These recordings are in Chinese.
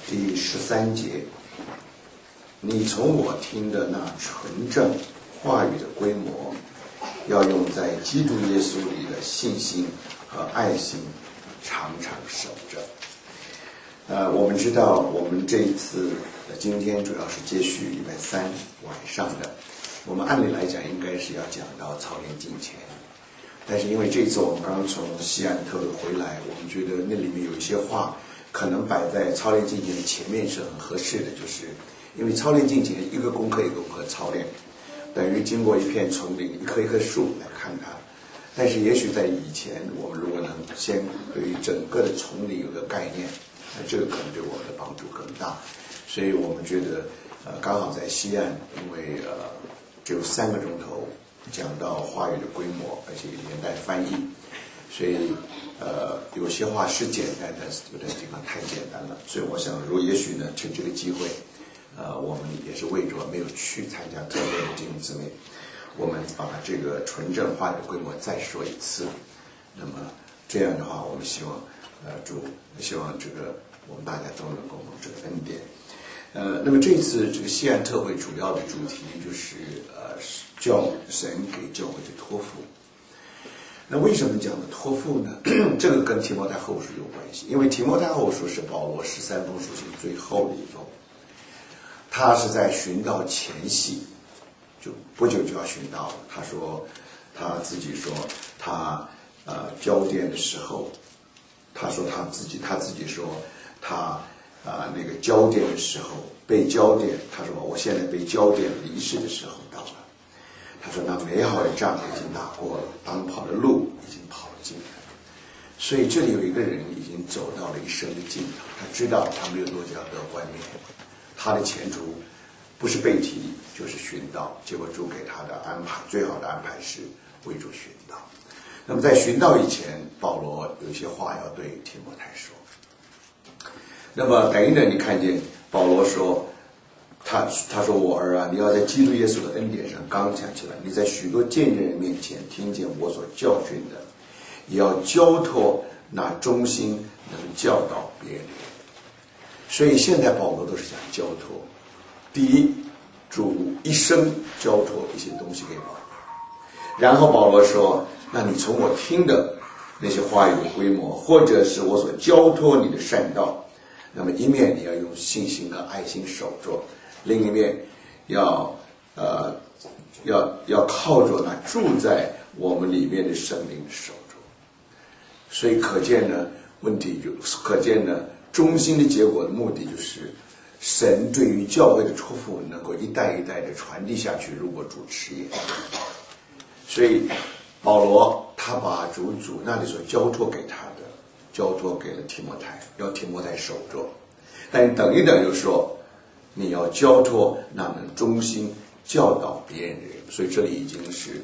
第13节，你从我听的那纯正话语的规模，要用在基督耶稣里的信心和爱心，常常守着。我们知道，我们这一次今天主要是接续礼拜3晚上的。我们按理来讲，应该是要讲到操练敬虔，但是因为这次我们刚从西安特会回来，我们觉得那里面有一些话可能摆在操练敬虔的前面是很合适的，就是因为操练敬虔一个功课一个功课操练，等于经过一片丛林一棵一棵树来看它。但是也许在以前，我们如果能先对于整个的丛林有个概念，那这个可能对我们的帮助更大。所以我们觉得刚好在西岸，因为只有3个钟头讲到话语的规模，而且连带翻译，所以有些话是简单，但是有的地方太简单了。所以我想，也许呢，趁这个机会，我们也是为着没有去参加特会的弟兄姊妹，我们把这个纯正话语的规模再说一次。那么这样的话，我们希望希望这个我们大家都能够蒙这个恩典。那么这一次这个西岸特会主要的主题就是神给教会的托付。那为什么讲的托付呢？这个跟提摩太后书有关系，因为提摩太后书是保罗13封书信最后的一封，他是在殉道前夕，就不久就要殉道了。他自己说他交电的时候，他说他自己说他那个交电的时候被交电，他说我现在被交电离世的时候到了。他说那美好的仗已经打过了，当跑的路已经跑尽了。所以这里有一个人已经走到了一生的尽头，他知道他没有多久要得冠冕，他的前途不是被提就是殉道，结果主给他的安排，最好的安排是为主殉道。那么在殉道以前，保罗有一些话要对提摩太说。那么等一等，你看见保罗说，他说我儿啊，你要在基督耶稣的恩典上刚强起来，你在许多见证人面前听见我所教训的，也要交托那忠心能教导别人的人。所以现在保罗都是讲交托。第一，主一生交托一些东西给保罗，然后保罗说，那你从我听的那些话语的规模，或者是我所交托你的善道，那么一面你要用信心和爱心守着，另一面要靠着那住在我们里面的圣灵守着。所以可见呢，忠心的结果的目的就是神对于教会的托付能够一代一代的传递下去，如果主持也。所以保罗他把主那里所交托给他的交托给了提摩太，要提摩太守着。但等一等又说，你要交托那能忠心教导别人的人。所以这里已经是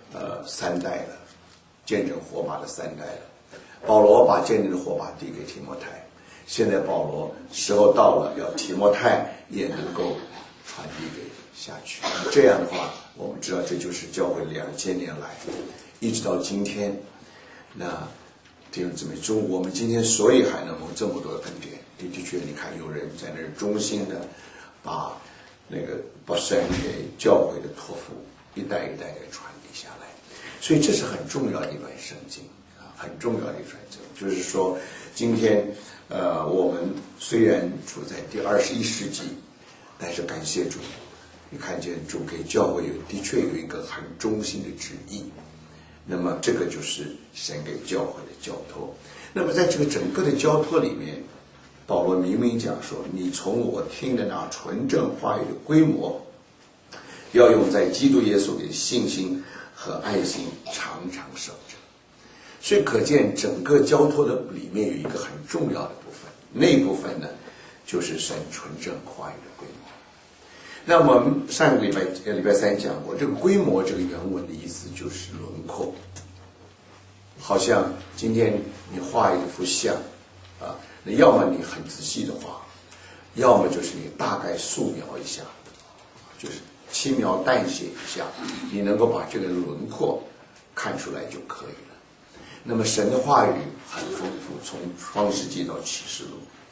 3代了，见证火把的3代了。保罗把见证的火把递给提摩太，现在保罗时候到了，要提摩太也能够传递给下去。这样的话，我们知道这就是教会2000年来一直到今天。那弟兄姊妹，我们今天所以还能蒙这么多的恩典，的确你看有人在那儿忠心的把神给教会的托付一代一代的传递下来。所以这是很重要的一段圣经很重要的一段圣经。就是说今天我们虽然处在第21世纪，但是感谢主，你看见主给教会的确有一个很忠心的旨意。那么这个就是神给教会的交托。那么在这个整个的交托里面，保罗明明讲说，你从我听的那纯正话语的规模，要用在基督耶稣里的信心和爱心常常守着。所以可见整个交托的里面有一个很重要的部分，那一部分呢就是神纯正话语的规模。那我们上个礼拜3讲过，这个规模这个原文的意思就是轮廓。好像今天你画一幅像那要么你很仔细的画，要么就是你大概素描一下，就是轻描淡写一下，你能够把这个轮廓看出来就可以了。那么神的话语很丰富，从创世纪到启示录，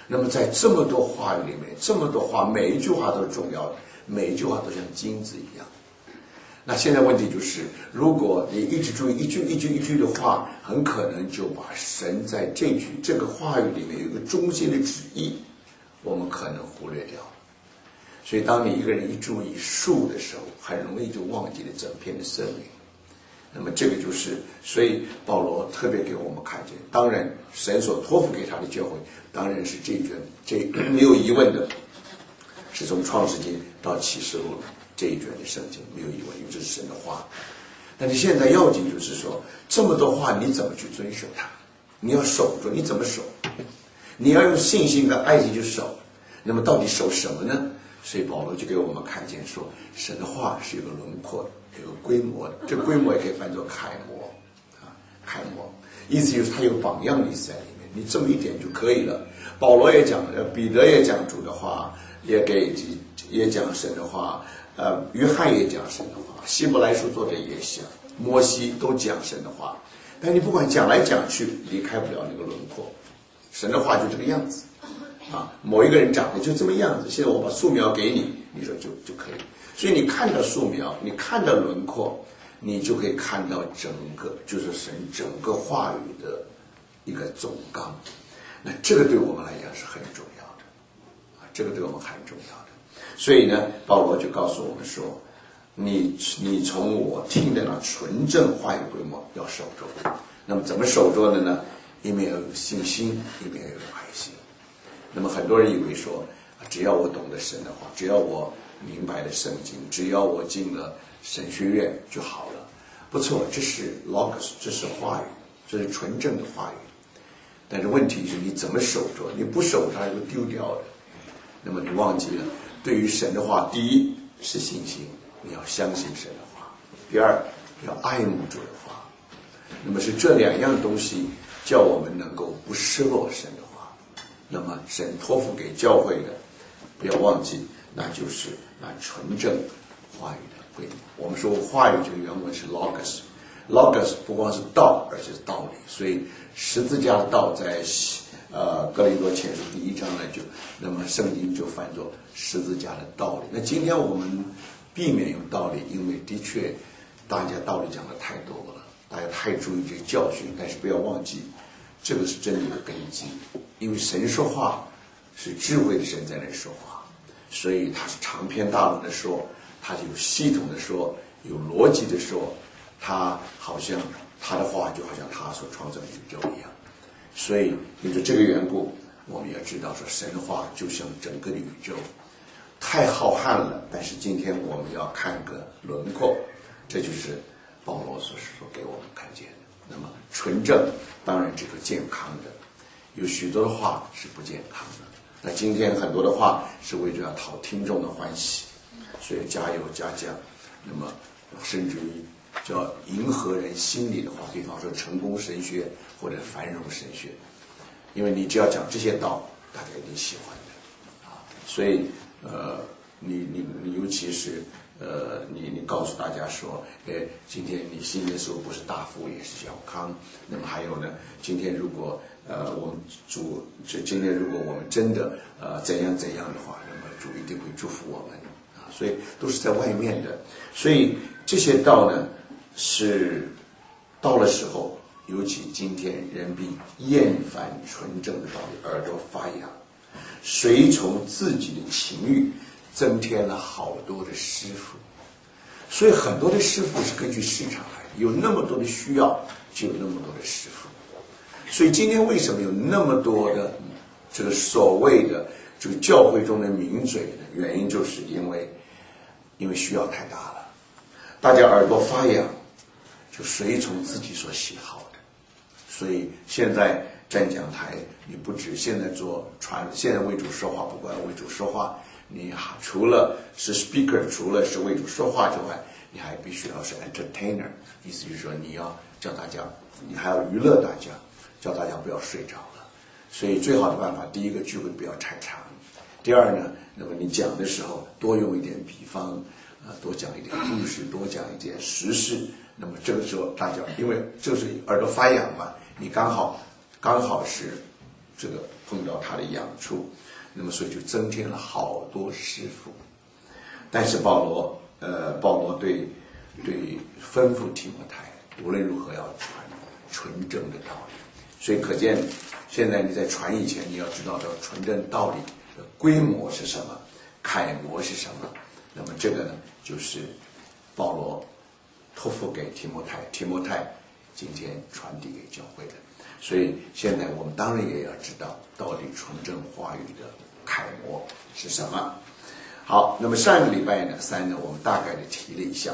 那么在这么多话语里面，这么多话，每一句话都是重要的，每一句话都像金子一样。那现在问题就是，如果你一直注意一句的话，很可能就把神在这个话语里面有一个中心的旨意，我们可能忽略掉。所以当你一个人一注意树的时候，很容易就忘记了整片的森林。那么这个就是，所以保罗特别给我们看见，当然神所托付给他的教会，当然是这没有疑问的，是从创世纪到启示录这一卷的圣经，没有疑问，因为这是神的话。但是现在要紧就是说，这么多话你怎么去遵守它？你要守住，你怎么守？你要用信心的爱心去守。那么到底守什么呢？所以保罗就给我们看见说，神的话是有个轮廓的，有个规模的，这个规模也可以翻作楷模啊，楷模，意思就是它有榜样的意思在里面，你这么一点就可以了。保罗也讲，彼得也讲主的话，也讲神的话，约翰也讲神的话，希伯来书作者也讲，摩西都讲神的话。但你不管讲来讲去，离开不了那个轮廓，神的话就这个样子啊，某一个人长得就这么样子。现在我把素描给你，你说就可以。所以你看到素描，你看到轮廓，你就可以看到整个就是神整个话语的一个总纲。那这个对我们来讲是很重要的啊，这个对我们很重要的。所以呢，保罗就告诉我们说，你从我听的那纯正话语规模要守住。那么怎么守住的呢？一面要有信心，一面要有爱心。那么很多人以为说，只要我懂得神的话，只要我明白了圣经，只要我进了神学院就好了。不错，这是 logos， 这是话语，这是纯正的话语。但是问题是你怎么守住？你不守它就丢掉了。那么你忘记了，对于神的话，第一是信心，你要相信神的话；第二要爱慕主的话。那么是这两样东西叫我们能够不失落神的话。那么神托付给教会的，不要忘记，那就是那纯正话语的规模。我们说话语这个原文是 logos，logos 不光是道，而且是道理。所以十字架的道在哥林多前书1章呢，那么圣经就翻作十字架的道理。那今天我们避免用道理，因为的确大家道理讲的太多了，大家太注意这个教训，但是不要忘记，这个是真理的根基。因为神说话是智慧的神在那说话，所以他是长篇大论的说，他有系统的说，有逻辑的说，他好像他的话就好像他所创造的宇宙一样。所以因着这个缘故，我们要知道说，神的话就像整个的宇宙，太浩瀚了。但是今天我们要看个轮廓，这就是保罗所给我们看见的。那么纯正，当然这个健康的，有许多的话是不健康的。那今天很多的话是为了要讨听众的欢喜，所以加油加酱。那么甚至于叫迎合人心里的话，比方说成功神学或者繁荣神学，因为你只要讲这些道，大家一定喜欢的啊。所以你尤其是你告诉大家说，今天你信耶稣不是大富也是小康。那么还有呢，今天如果我们今天如果我们真的怎样怎样的话，那么主一定会祝福我们啊。所以都是在外面的。所以这些道呢，是到了时候，尤其今天人必厌烦纯正的道理，耳朵发痒，随从自己的情欲，增添了好多的师傅。所以很多的师傅是根据市场来的，有那么多的需要，就有那么多的师傅。所以今天为什么有那么多的这个所谓的这个教会中的名嘴呢？原因就是因为需要太大了，大家耳朵发痒，就随从自己所喜好的。所以现在站讲台，你不止现在现在为主说话，不管为主说话，你除了是 speaker， 除了是为主说话之外，你还必须要是 entertainer， 意思就是说你要叫大家，你还要娱乐大家，叫大家不要睡着了。所以最好的办法，第一个聚会不要太长，第二呢，那么你讲的时候多用一点比方，多讲一点故事，多讲一点时事。那么这个时候大家，因为这是耳朵发痒嘛，你刚好是这个碰到他的痒处，那么所以就增添了好多师傅。但是保罗对吩咐提摩太，无论如何要传纯正的道理。所以可见，现在你在传以前，你要知道的纯正道理的规模是什么，楷模是什么。那么这个呢，就是保罗托付给提摩太，提摩太今天传递给教会的。所以现在我们当然也要知道，到底纯正话语的楷模是什么。好，那么上个礼拜呢3呢，我们大概的提了一下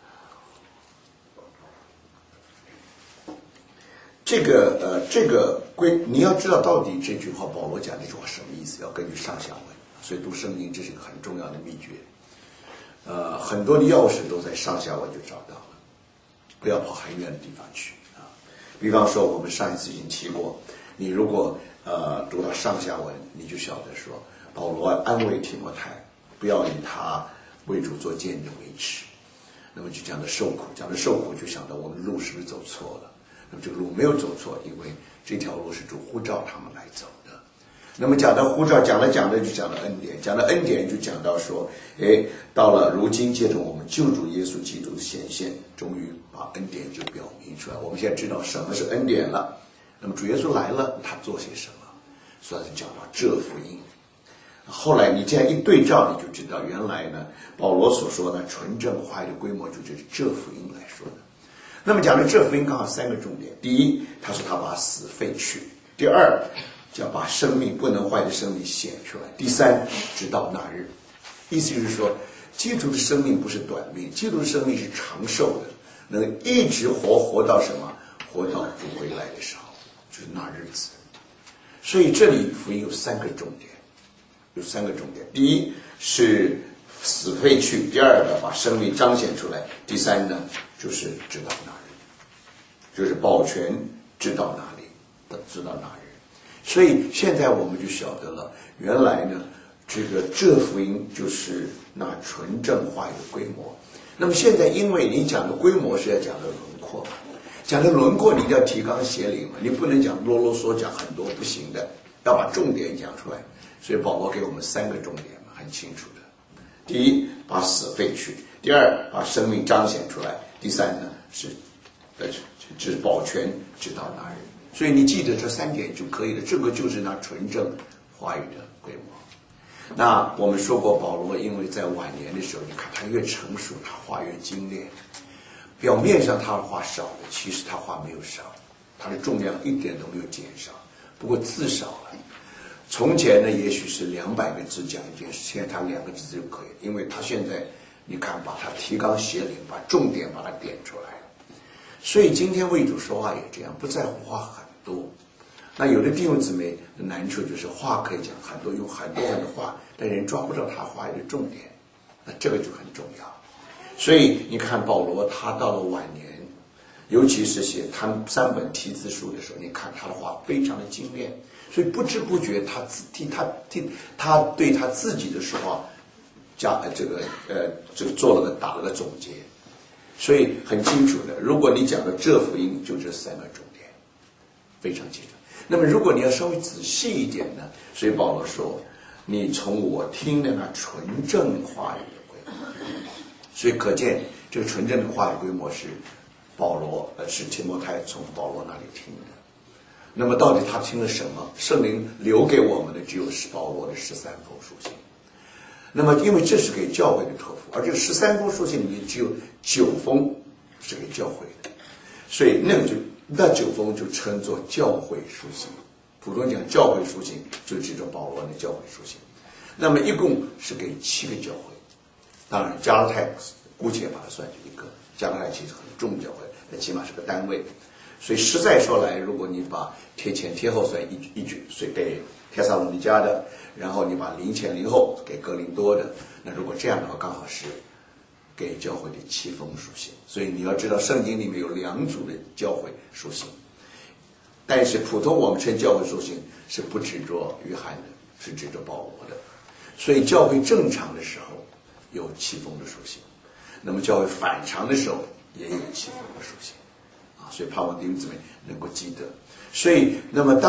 这个你要知道到底这句话保罗讲这句话什么意思，要根据上下文。所以读圣经这是一个很重要的秘诀。很多的钥匙都在上下文就找到了，不要跑很远的地方去啊。比方说我们上一次已经提过，你如果读到上下文，你就晓得说保罗安慰提摩太，不要以他为主做见证为耻。那么就讲到受苦，讲到受苦就想到我们路是不是走错了。那么这个路没有走错，因为这条路是主呼召他们来走的。那么讲到呼召，讲着就讲到恩典，讲到恩典就讲到说，到了如今借着我们救主耶稣基督的显现，终于把恩典就表明出来。我们现在知道什么是恩典了。那么主耶稣来了，他做些什么？所以就讲到这福音。后来你这样一对照，你就知道原来呢，保罗所说的纯正话语的规模就是这福音来说的。那么讲的这福音刚好3个重点：第一，他说他把死废去；第二，叫把生命不能坏的生命显出来；第三，直到那日。意思就是说，基督的生命不是短命，基督的生命是长寿的，能一直活到什么？活到主回来的时候，就是那日子。所以这里福音有3个重点。第一是死废去，第二个把生命彰显出来，第三呢就是直到那日，就是保全直到哪里，直到那日。所以现在我们就晓得了，原来呢这福音就是那纯正话语的规模。那么现在因为你讲的规模是要讲的轮廓嘛，讲的轮廓你一定要提纲挈领嘛，你不能讲啰啰嗦讲很多，不行的，要把重点讲出来。所以保罗给我们3个重点嘛，很清楚的。第一，把死废去；第二，把生命彰显出来；第三呢是保全直到那日。所以你记得这3点就可以了，这个就是那纯正话语的规模。那我们说过，保罗因为在晚年的时候，你看他越成熟，他话越精炼。表面上他话少的，其实他话没有少，他的重量一点都没有减少，不过字少了。从前呢，也许是200个字讲一件事，现在他2个字就可以，因为他现在你看把他提纲挈领，把重点把它点出来。所以今天为主说话也这样，不在乎话很多。那有的弟兄姊妹的难处就是话可以讲很多，用很多的话，但人抓不到他话语的重点，那这个就很重要。所以你看保罗他到了晚年，尤其是写他3本题字书的时候，你看他的话非常的精炼。所以不知不觉他对他自己的说话这个打了个总结，所以很清楚的。如果你讲的这福音，就这3个重点，非常清楚。那么如果你要稍微仔细一点呢，所以保罗说，你从我听的那纯正话语的规模。所以可见这个纯正的话语规模是是提摩太从保罗那里听的。那么到底他听了什么？圣灵留给我们的只有保罗的13封书信。那么因为这是给教会的托付，而这个13封书信里面只有9封是给教会的，所以那9封就称作教会书信。普通讲教会书信就指着保罗的教会书信。那么一共是给7个教会，当然加拉太姑且把它算是一个，加拉太其实很重教会，那起码是个单位。所以实在说来，如果你把贴前贴后算一句，所以给帖撒罗尼迦的，然后你把零前零后给哥林多的，那如果这样的话，刚好是给教会的7封书信。所以你要知道，圣经里面有2组的教会书信，但是普通我们称教会书信是不指着约翰的，是指着保罗的。所以教会正常的时候有7封的书信，那么教会反常的时候也有7封的书信。所以盼望弟兄姊妹能够记得。所以那么